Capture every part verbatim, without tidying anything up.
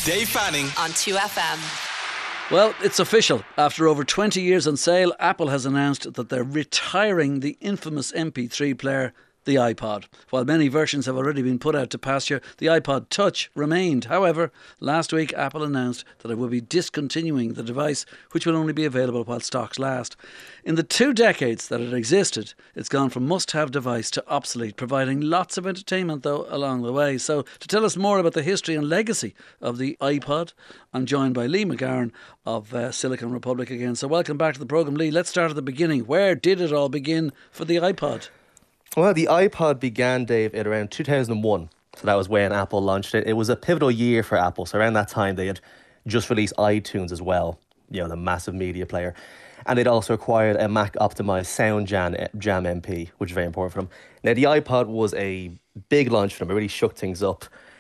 Dave Fanning on two F M. Well, it's official. After over twenty years on sale, Apple has announced that they're retiring the infamous M P three player, the iPod. While many versions have already been put out to pasture, the iPod Touch remained. However, last week Apple announced that it will be discontinuing the device, which will only be available while stocks last. In the two decades that it existed, it's gone from must-have device to obsolete, providing lots of entertainment, though, along the way. So, to tell us more about the history and legacy of the iPod, I'm joined by Lee McGarren of uh, Silicon Republic again. So, welcome back to the programme, Lee. Let's start at the beginning. Where did it all begin for the iPod? Well, the iPod began, Dave, at around two thousand one. So that was when Apple launched it. It was a pivotal year for Apple. So around that time, they had just released iTunes as well, you know, the massive media player. And they'd also acquired a Mac-optimized Sound Jam, Jam M P, which is very important for them. Now, the iPod was a big launch for them. It really shook things up.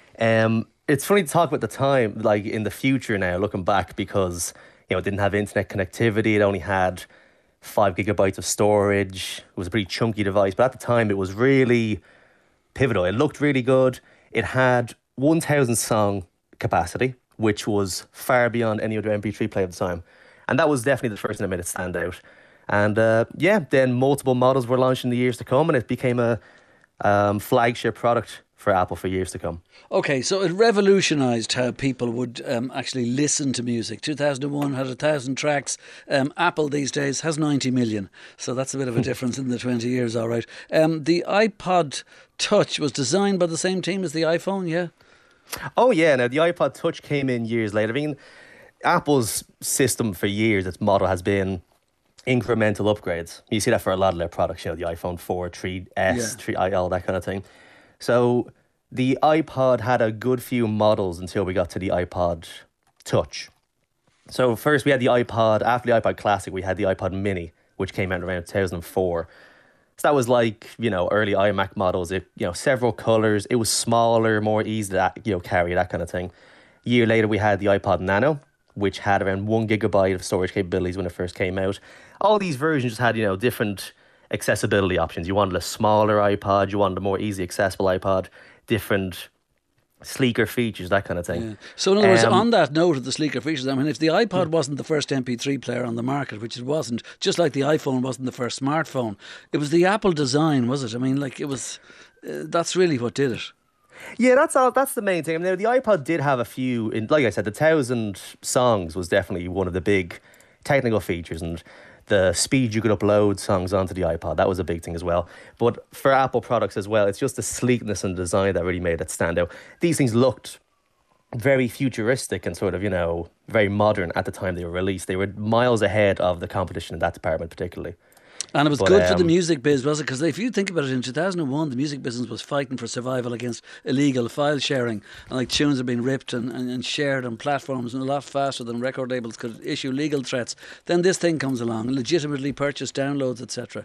Um, it's funny to talk about the time, like in the future now, looking back, because, you know, it didn't have internet connectivity. It only had five gigabytes of storage. It was a pretty chunky device, but at the time it was really pivotal. It looked really good. It had one thousand song capacity, which was far beyond any other M P three player at the time. And that was definitely the first thing that made it stand out. And uh, yeah, then multiple models were launched in the years to come, and it became a um, flagship product for Apple for years to come. Okay, so it revolutionised how people would um, actually listen to music. two thousand one had a thousand tracks. Um, Apple these days has ninety million. So that's a bit of a difference in the twenty years, all right. Um, the iPod Touch was designed by the same team as the iPhone, yeah? Oh yeah, now the iPod Touch came in years later. I mean, Apple's system for years, its model has been incremental upgrades. You see that for a lot of their products, you know, the iPhone four, three S, Yeah. three I, all that kind of thing. So the iPod had a good few models until we got to the iPod Touch. So first we had the iPod, after the iPod Classic, we had the iPod Mini, which came out around two thousand four. So that was like, you know, early iMac models. It, you know, several colours. It was smaller, more easy to, you know, carry, that kind of thing. A year later, we had the iPod Nano, which had around one gigabyte of storage capabilities when it first came out. All these versions just had, you know, different accessibility options. You wanted a smaller iPod, you wanted a more easy accessible iPod, different sleeker features, that kind of thing. Yeah. So in other words, Um, on that note of the sleeker features, I mean, if the iPod wasn't the first M P three player on the market, which it wasn't, just like the iPhone wasn't the first smartphone, it was the Apple design, was it? I mean, like it was, uh, that's really what did it. Yeah, that's all. That's the main thing. I mean, the iPod did have a few, in, like I said, the thousand songs was definitely one of the big technical features, and the speed you could upload songs onto the iPod, that was a big thing as well. But for Apple products as well, it's just the sleekness and design that really made it stand out. These things looked very futuristic and sort of, you know, very modern at the time they were released. They were miles ahead of the competition in that department particularly. And it was But, good for the um, music biz, was it? Because if you think about it, in two thousand one, the music business was fighting for survival against illegal file sharing. And like tunes are being ripped and, and, and shared on platforms and a lot faster than record labels could issue legal threats. Then this thing comes along, legitimately purchased downloads, et cetera.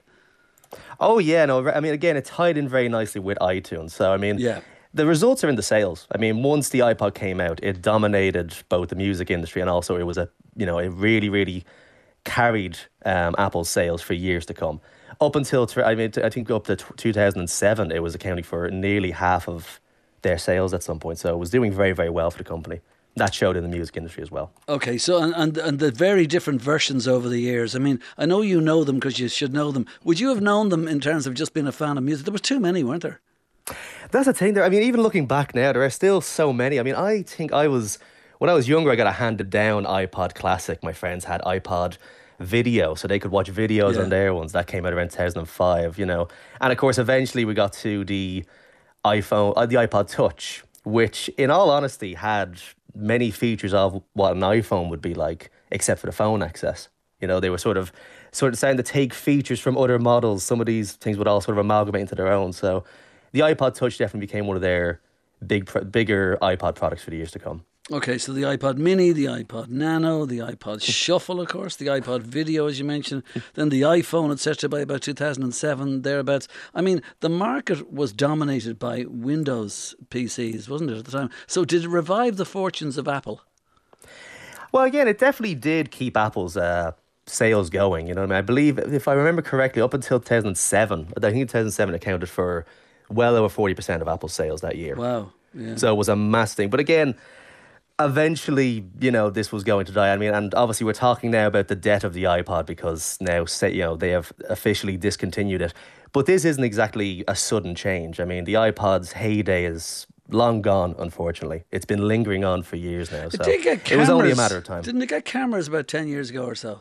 Oh, yeah, no, I mean, again, it tied in very nicely with iTunes. So, I mean, Yeah. the results are in the sales. I mean, once the iPod came out, it dominated both the music industry and also it was a, you know, it really, really carried um, Apple's sales for years to come. Up until, I mean, I think up to two thousand seven, it was accounting for nearly half of their sales at some point. So it was doing very, very well for the company. That showed in the music industry as well. Okay, so and, and and the very different versions over the years. I mean, I know you know them because you should know them. Would you have known them in terms of just being a fan of music? There was too many, weren't there? That's the thing there. I mean, even looking back now, there are still so many. I mean, I think I was, when I was younger, I got a handed down iPod Classic. My friends had iPod Video, so they could watch videos Yeah. on their ones. That came out around two thousand five, you know. And of course, eventually we got to the iPhone, uh, the iPod Touch, which, in all honesty, had many features of what an iPhone would be like, except for the phone access. You know, they were sort of sort of starting to take features from other models. Some of these things would all sort of amalgamate into their own. So the iPod Touch definitely became one of their big, pr- bigger iPod products for the years to come. Okay, so the iPod Mini, the iPod Nano, the iPod Shuffle, of course, the iPod Video, as you mentioned, then the iPhone, et cetera, by about two thousand seven, thereabouts. I mean, the market was dominated by Windows P Cs, wasn't it, at the time? So did it revive the fortunes of Apple? Well, again, it definitely did keep Apple's uh, sales going. You know what I mean? I believe, if I remember correctly, up until two thousand seven, I think two thousand seven accounted for well over forty percent of Apple's sales that year. Wow. Yeah. So it was a mass thing. But again, eventually, you know, this was going to die. I mean, and obviously we're talking now about the death of the iPod because now, say, you know, they have officially discontinued it. But this isn't exactly a sudden change. I mean, the iPod's heyday is long gone, unfortunately. It's been lingering on for years now. So it did get cameras. It was only a matter of time. Didn't it get cameras about ten years ago or so?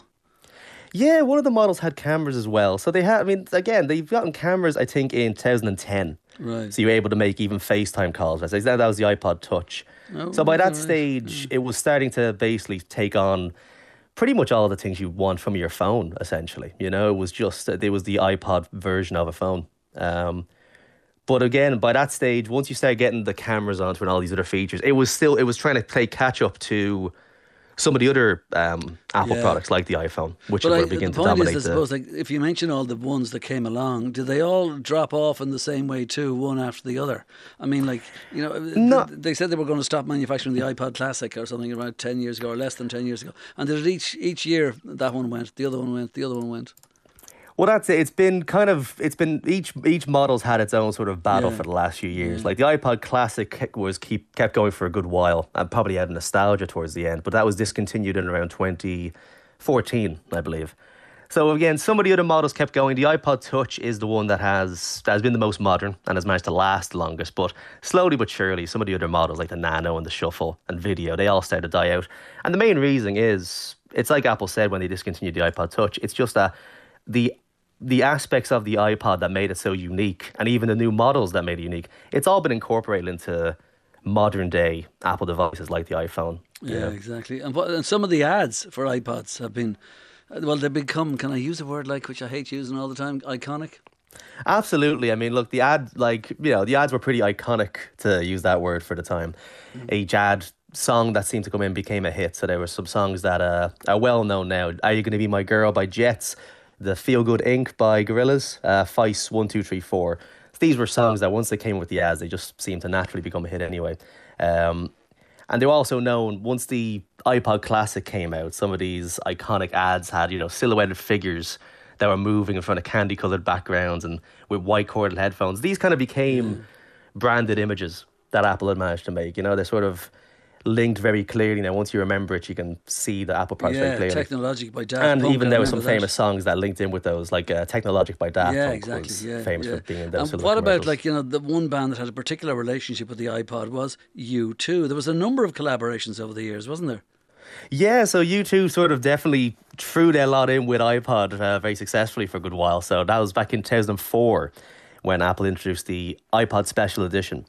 Yeah, one of the models had cameras as well. So they had, I mean, again, they've gotten cameras, I think, in two thousand ten. Right. So you were able to make even FaceTime calls. That was the iPod Touch. Oh, so by that right. stage, yeah. it was starting to basically take on pretty much all the things you want from your phone, essentially. You know, it was just, it was the iPod version of a phone. Um, but again, by that stage, once you start getting the cameras onto and all these other features, it was still, it was trying to play catch up to some of the other um, Apple Yeah. products like the iPhone, which But were I, beginning the to point dominate. is, I the, suppose, like if you mention all the ones that came along, did they all drop off in the same way too, one after the other? I mean, like you know, No. th- they said they were going to stop manufacturing the iPod Classic or something around ten years ago, or less than ten years ago, and did it each each year that one went, the other one went, the other one went. Well, that's it. It's been kind of, it's been, each each model's had its own sort of battle Yeah. for the last few years. Yeah. Like the iPod Classic ke- was keep kept going for a good while and probably had nostalgia towards the end, but that was discontinued in around twenty fourteen, I believe. So again, some of the other models kept going. The iPod Touch is the one that has that has been the most modern and has managed to last the longest. But slowly but surely, some of the other models like the Nano and the Shuffle and Video, they all started to die out. And the main reason is, it's like Apple said when they discontinued the iPod Touch, it's just that the the aspects of the iPod that made it so unique, and even the new models that made it unique, it's all been incorporated into modern day Apple devices like the iPhone. you Yeah, know. exactly. And, what, and some of the ads for iPods have been, uh, well, they've become, can I use a word like, which I hate using all the time, iconic? Absolutely. I mean, look, the ad, like, you know, the ads were pretty iconic, to use that word for the time. Mm. Each ad song that seemed to come in became a hit. So there were some songs that uh, are well known now. Are You Gonna Be My Girl by Jets, The Feel Good Inc by Gorillaz, uh, Feist one two three four. So these were songs that once they came with the ads, they just seemed to naturally become a hit anyway. Um, and they were also known, once the iPod Classic came out, some of these iconic ads had, you know, silhouetted figures that were moving in front of candy-coloured backgrounds and with white corded headphones. These kind of became Mm. branded images that Apple had managed to make. You know, they're sort of linked very clearly. Now, once you remember it, you can see the Apple products very Yeah, clearly. Technologic by Daft And Punk, even I there were some remember that. famous songs that linked in with those, like uh, Technologic by Daft Yeah, Punk exactly. was Yeah, famous yeah. for being in those And sort of what about, commercials. like, you know, the one band that had a particular relationship with the iPod was U two. There was a number of collaborations over the years, wasn't there? Yeah, so U two sort of definitely threw their lot in with iPod uh, very successfully for a good while. So that was back in two thousand four when Apple introduced the iPod Special Edition.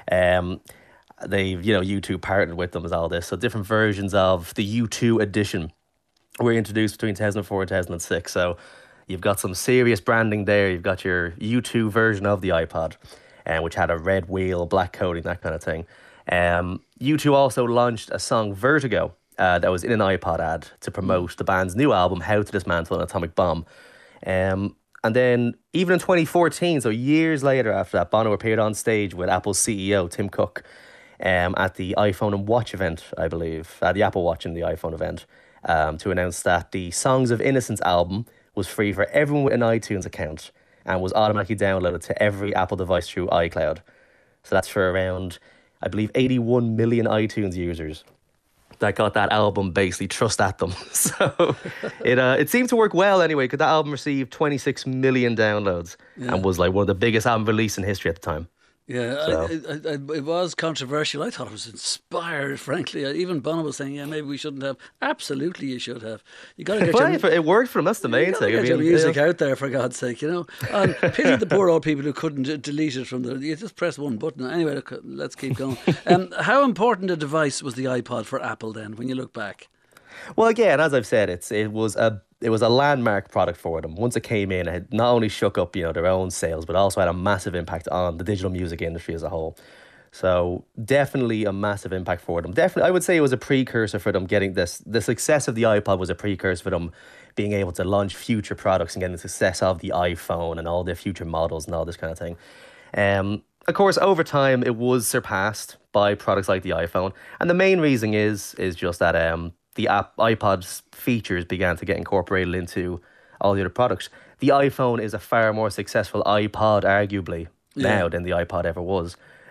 Um, they, you know, U two partnered with them as all this. So different versions of the U two edition were introduced between two thousand four and two thousand six. So you've got some serious branding there. You've got your U two version of the iPod, um, which had a red wheel, black coating, that kind of thing. Um, U two also launched a song, Vertigo, uh, that was in an iPod ad to promote the band's new album, How to Dismantle an Atomic Bomb. Um, and then even in twenty fourteen, so years later after that, Bono appeared on stage with Apple's C E O, Tim Cook, um, at the iPhone and Watch event, I believe, uh, the Apple Watch and the iPhone event, um, to announce that the Songs of Innocence album was free for everyone with an iTunes account and was automatically downloaded to every Apple device through iCloud. So that's for around, I believe, eighty-one million iTunes users that got that album basically thrust at them. So it uh, it seemed to work well anyway, because that album received twenty-six million downloads Yeah. and was like one of the biggest album released in history at the time. Yeah, So- I, I, I, it was controversial. I thought it was inspired, frankly. Even Bono was saying, yeah, maybe we shouldn't have. Absolutely, you should have. You got to get Well, your, if it worked for them, that's the you main gotta thing. get I your mean, music yeah. out there, for God's sake, you know. And pity the poor old people who couldn't d- delete it from the... You just press one button. Anyway, look, let's keep going. Um, how important a device was the iPod for Apple then, when you look back? Well, again, as I've said, it's it was a it was a landmark product for them. Once it came in, it had not only shook up, you know, their own sales, but also had a massive impact on the digital music industry as a whole. So definitely a massive impact for them. Definitely, I would say it was a precursor for them getting this. The success of the iPod was a precursor for them being able to launch future products and getting the success of the iPhone and all their future models and all this kind of thing. Um, of course, over time, it was surpassed by products like the iPhone. And the main reason is is just that um, the app, iPod's features began to get incorporated into all the other products. The iPhone is a far more successful iPod, arguably, Yeah. now than the iPod ever was.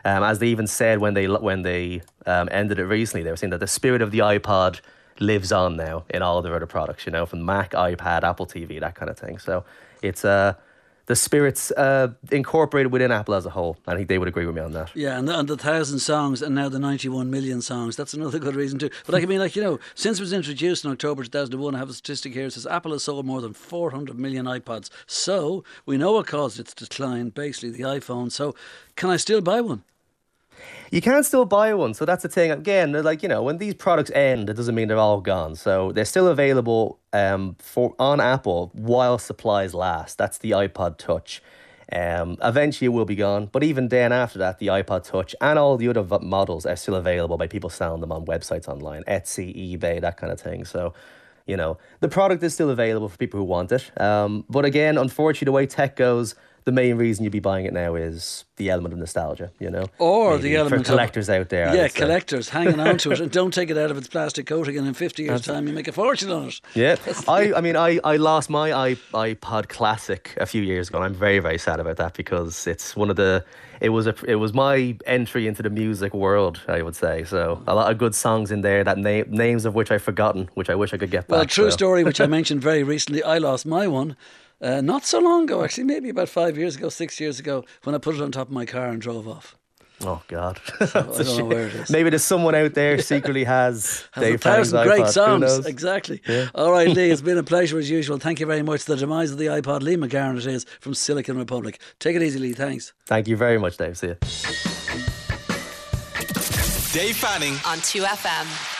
Um, as they even said when they when they um, ended it recently, they were saying that the spirit of the iPod lives on now in all of their other products, you know, from Mac, iPad, Apple T V, that kind of thing. So it's uh, the spirit's uh, incorporated within Apple as a whole. I think they would agree with me on that. Yeah, and the, and the thousand songs and now the ninety-one million songs. That's another good reason too. But like, I mean, like, you know, since it was introduced in October two thousand one, I have a statistic here. It says Apple has sold more than four hundred million iPods. So we know what caused its decline, basically the iPhone. So can I still buy one? You can still buy one, so that's the thing. Again, like, you know, when these products end, it doesn't mean they're all gone. So they're still available um, for on Apple while supplies last. That's the iPod Touch. Um, eventually it will be gone, but even then after that, the iPod Touch and all the other v- models are still available by people selling them on websites online, Etsy, eBay, that kind of thing. So, you know, the product is still available for people who want it. Um, but again, unfortunately, the way tech goes, the main reason you'd be buying it now is the element of nostalgia, you know? Or Maybe the element for collectors of, out there. Yeah, collectors hanging on to it and don't take it out of its plastic coating, and in fifty years' time you make a fortune on it. Yeah, I, I mean, I, I lost my i iPod Classic a few years ago, and I'm very, very sad about that because it's one of the, it was a, it was my entry into the music world, I would say. So a lot of good songs in there, that na- names of which I've forgotten, which I wish I could get back. Well, true so. story, which I mentioned very recently. I lost my one. Uh, not so long ago, actually, maybe about five years ago, six years ago, when I put it on top of my car and drove off. Oh, God. So I don't know where it is. Maybe there's someone out there secretly has, has Dave a thousand Fanning's great iPod. songs. Exactly. Yeah. All right, Lee, it's been a pleasure as usual. Thank you very much. The demise of the iPod. Lee McGarren it is from Silicon Republic. Take it easy, Lee. Thanks. Thank you very much, Dave. See you. Dave Fanning on two F M.